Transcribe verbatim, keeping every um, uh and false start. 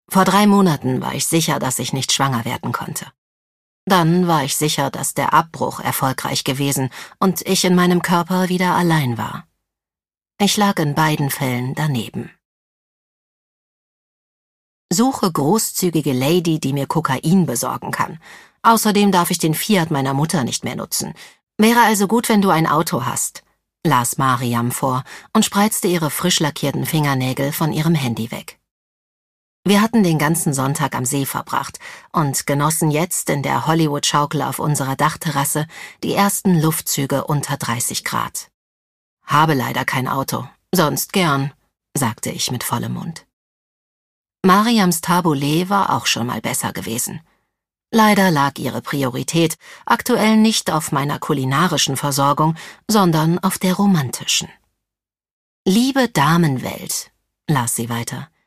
Vor drei Monaten war ich sicher, dass ich nicht schwanger werden konnte. Dann war ich sicher, dass der Abbruch erfolgreich gewesen und ich in meinem Körper wieder allein war. Ich lag in beiden Fällen daneben. Suche großzügige Lady, die mir Kokain besorgen kann. Außerdem darf ich den Fiat meiner Mutter nicht mehr nutzen. Wäre also gut, wenn du ein Auto hast, las Mariam vor und spreizte ihre frisch lackierten Fingernägel von ihrem Handy weg. Wir hatten den ganzen Sonntag am See verbracht und genossen jetzt in der Hollywood-Schaukel auf unserer Dachterrasse die ersten Luftzüge unter dreißig Grad. Habe leider kein Auto, sonst gern, sagte ich mit vollem Mund. Mariams Taboulet war auch schon mal besser gewesen. Leider lag ihre Priorität aktuell nicht auf meiner kulinarischen Versorgung, sondern auf der romantischen. »Liebe Damenwelt«, las sie weiter,